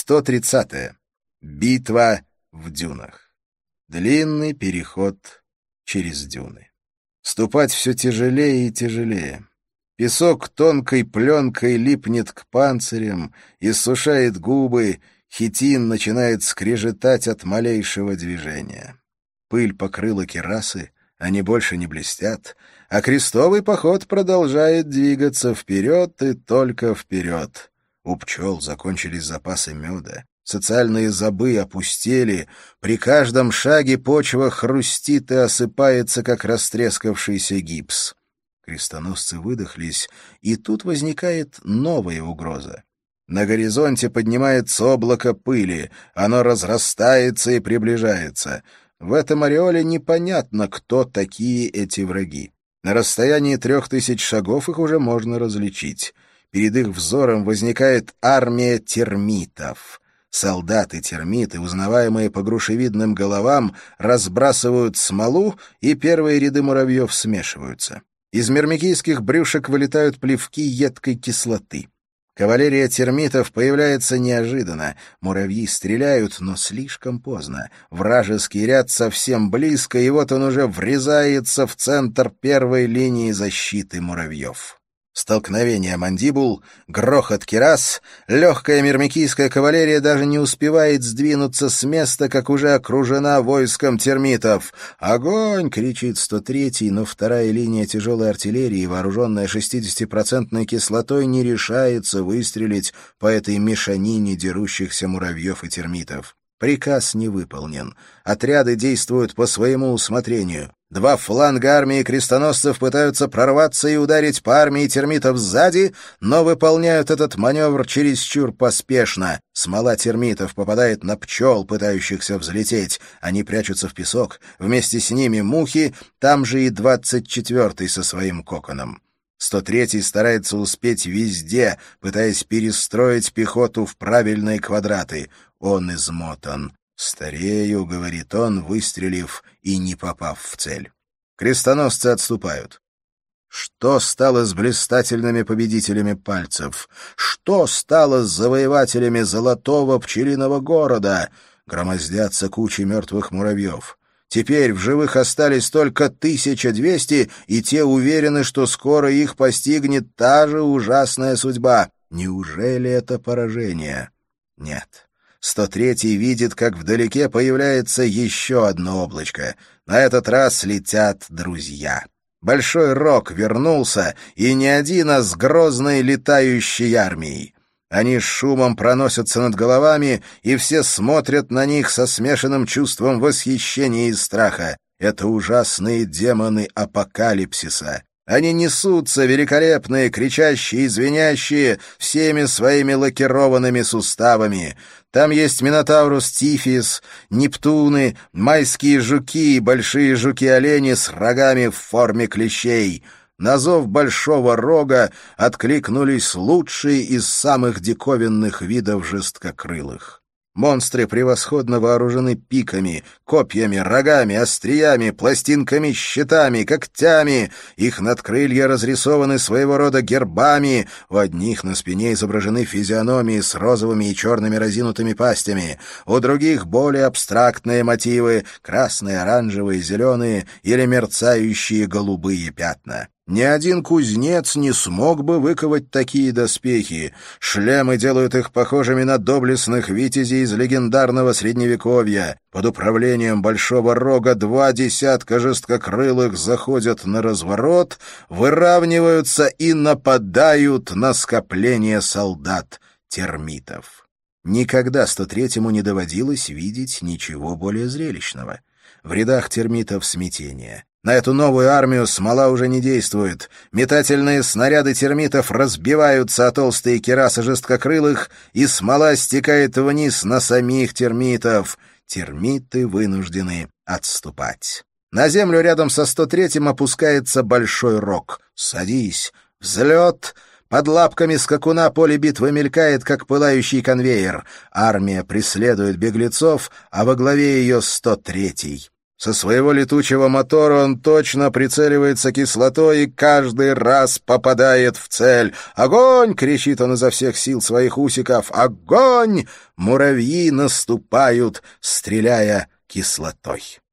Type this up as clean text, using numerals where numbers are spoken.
130. Битва в дюнах. Длинный переход через дюны. Ступать все тяжелее и тяжелее. Песок тонкой пленкой липнет к панцирям, иссушает губы, хитин начинает скрежетать от малейшего движения. Пыль покрыла кирасы, они больше не блестят, а крестовый поход продолжает двигаться вперед и только вперед. У пчел закончились запасы меда, социальные забы опустели, при каждом шаге почва хрустит и осыпается, как растрескавшийся гипс. Крестоносцы выдохлись, и тут возникает новая угроза. На горизонте поднимается облако пыли, оно разрастается и приближается. В этом ореоле непонятно, кто такие эти враги. На расстоянии 3000 шагов их уже можно различить. Перед их взором возникает армия термитов. Солдаты-термиты, узнаваемые по грушевидным головам, разбрасывают смолу, и первые ряды муравьев смешиваются. Из мирмикийских брюшек вылетают плевки едкой кислоты. Кавалерия термитов появляется неожиданно. Муравьи стреляют, но слишком поздно. Вражеский ряд совсем близко, и вот он уже врезается в центр первой линии защиты муравьев. Столкновение мандибул, грохот кирас, легкая мирмикийская кавалерия даже не успевает сдвинуться с места, как уже окружена войском термитов. «Огонь!» — кричит 103-й, но вторая линия тяжелой артиллерии, вооруженная 60% кислотой, не решается выстрелить по этой мешанине дерущихся муравьев и термитов. Приказ не выполнен. Отряды действуют по своему усмотрению. Два фланга армии крестоносцев пытаются прорваться и ударить по армии термитов сзади, но выполняют этот маневр чересчур поспешно. Смола термитов попадает на пчел, пытающихся взлететь. Они прячутся в песок. Вместе с ними мухи, там же и 24-й со своим коконом. 103-й старается успеть везде, пытаясь перестроить пехоту в правильные квадраты. Он измотан. «Старею», — говорит он, выстрелив и не попав в цель. Крестоносцы отступают. Что стало с блистательными победителями пальцев? Что стало с завоевателями золотого пчелиного города? Громоздятся кучи мертвых муравьев. Теперь в живых остались только 1200, и те уверены, что скоро их постигнет та же ужасная судьба. Неужели это поражение? Нет. 103-й видит, как вдалеке появляется еще одно облачко. На этот раз летят друзья. Большой Рог вернулся, и не один, а с грозной летающей армией. Они с шумом проносятся над головами, и все смотрят на них со смешанным чувством восхищения и страха. Это ужасные демоны апокалипсиса. Они несутся, великолепные, кричащие и звенящие, всеми своими лакированными суставами. Там есть Минотаврус Тифис, Нептуны, майские жуки и большие жуки-олени с рогами в форме клещей. На зов Большого Рога откликнулись лучшие из самых диковинных видов жесткокрылых. Монстры превосходно вооружены пиками, копьями, рогами, остриями, пластинками, щитами, когтями. Их надкрылья разрисованы своего рода гербами. У одних на спине изображены физиономии с розовыми и черными разинутыми пастями. У других более абстрактные мотивы — красные, оранжевые, зеленые или мерцающие голубые пятна. Ни один кузнец не смог бы выковать такие доспехи. Шлемы делают их похожими на доблестных витязей из легендарного Средневековья. Под управлением Большого Рога 20 жесткокрылых заходят на разворот, выравниваются и нападают на скопление солдат-термитов. Никогда 103-му не доводилось видеть ничего более зрелищного. В рядах термитов смятение. На эту новую армию смола уже не действует. Метательные снаряды термитов разбиваются о толстые кирасы жесткокрылых, и смола стекает вниз на самих термитов. Термиты вынуждены отступать. На землю рядом со 103-м опускается Большой Рог. «Садись!» Взлет! Под лапками скакуна поле битвы мелькает, как пылающий конвейер. Армия преследует беглецов, а во главе ее 103-й. Со своего летучего мотора он точно прицеливается кислотой и каждый раз попадает в цель. «Огонь!» — кричит он изо всех сил своих усиков. «Огонь!» Муравьи наступают, стреляя кислотой.